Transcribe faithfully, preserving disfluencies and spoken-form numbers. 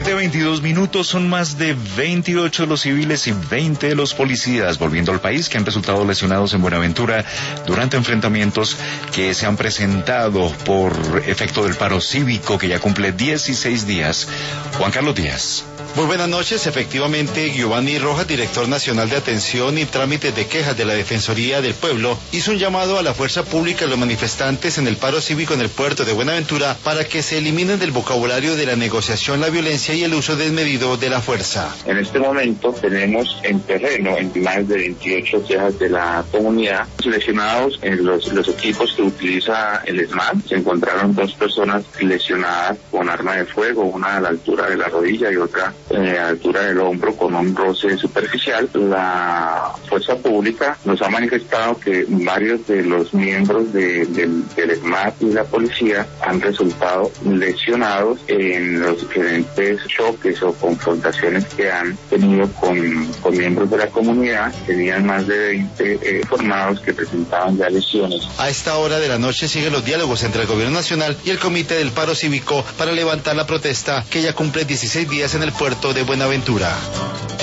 siete veintidós minutos, son más de veintiocho los civiles y veinte de los policías volviendo al país que han resultado lesionados en Buenaventura durante enfrentamientos que se han presentado por efecto del paro cívico que ya cumple dieciséis días. Juan Carlos Díaz. Muy buenas noches. Efectivamente, Giovanni Rojas, director nacional de atención y trámites de quejas de la Defensoría del Pueblo, hizo un llamado a la fuerza pública y a los manifestantes en el paro cívico en el puerto de Buenaventura para que se eliminen del vocabulario de la negociación la violencia y el uso desmedido de la fuerza. En este momento tenemos en terreno en más de veintiocho quejas de la comunidad lesionados en los, los equipos que utiliza el ESMAD. Se encontraron dos personas lesionadas con arma de fuego, una a la altura de la rodilla y otra Eh, a la altura del hombro con un roce superficial. La fuerza pública nos ha manifestado que varios de los miembros de, del, del ESMAD y la policía han resultado lesionados en los diferentes choques o confrontaciones que han tenido con, con miembros de la comunidad. Tenían más de veinte eh, formados que presentaban ya lesiones. A esta hora de la noche siguen los diálogos entre el gobierno nacional y el comité del paro cívico para levantar la protesta que ya cumple dieciséis días en el puerto de Buenaventura.